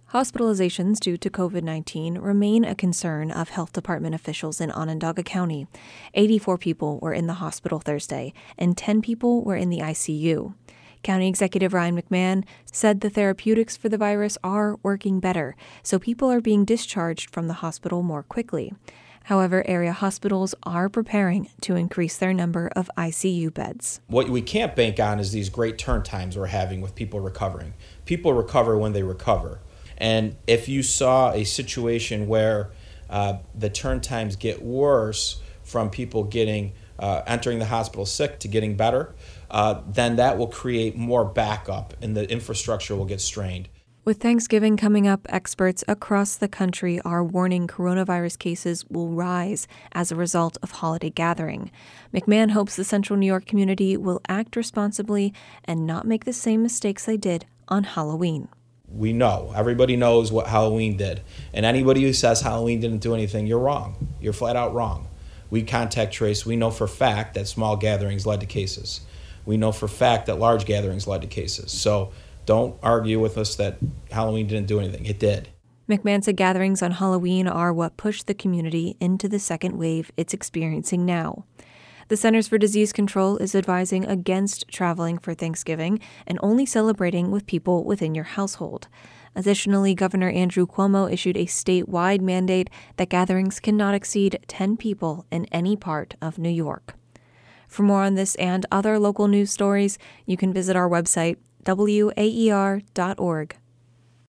Hospitalizations due to COVID-19 remain a concern of health department officials in Onondaga County. 84 people were in the hospital Thursday, and 10 people were in the ICU. County Executive Ryan McMahon said the therapeutics for the virus are working better, so people are being discharged from the hospital more quickly. However, area hospitals are preparing to increase their number of ICU beds. What we can't bank on is these great turn times we're having with people recovering. People recover when they recover. And if you saw a situation where the turn times get worse from people getting entering the hospital sick to getting better, then that will create more backup and the infrastructure will get strained. With Thanksgiving coming up, experts across the country are warning coronavirus cases will rise as a result of holiday gathering. McMahon hopes the Central New York community will act responsibly and not make the same mistakes they did on Halloween. We know, everybody knows what Halloween did. And anybody who says Halloween didn't do anything, you're wrong. You're flat out wrong. We contact trace. We know for a fact that small gatherings led to cases. We know for a fact that large gatherings led to cases. So don't argue with us that Halloween didn't do anything. It did. McMahon said gatherings on Halloween are what pushed the community into the second wave it's experiencing now. The Centers for Disease Control is advising against traveling for Thanksgiving and only celebrating with people within your household. Additionally, Governor Andrew Cuomo issued a statewide mandate that gatherings cannot exceed 10 people in any part of New York. For more on this and other local news stories, you can visit our website, waer.org.